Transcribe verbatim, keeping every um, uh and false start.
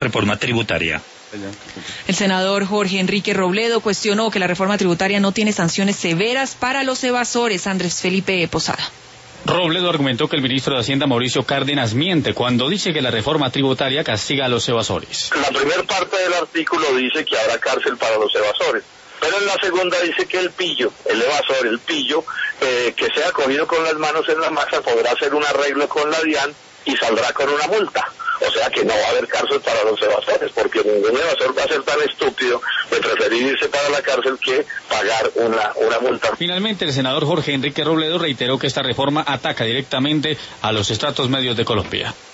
reforma tributaria. El senador Jorge Enrique Robledo cuestionó que la reforma tributaria no tiene sanciones severas para los evasores. Andrés Felipe Posada. Robledo argumentó que el ministro de Hacienda, Mauricio Cárdenas, miente cuando dice que la reforma tributaria castiga a los evasores. La primera parte del artículo dice que habrá cárcel para los evasores, pero en la segunda dice que el pillo, el evasor, el pillo, eh, que sea cogido con las manos en la masa podrá hacer un arreglo con la DIAN y saldrá con una multa. O sea que no va a haber cárcel para los evasores, porque ningún evasor va a ser tan estúpido de preferir irse para la cárcel que pagar una, una multa. Finalmente, el senador Jorge Enrique Robledo reiteró que esta reforma ataca directamente a los estratos medios de Colombia.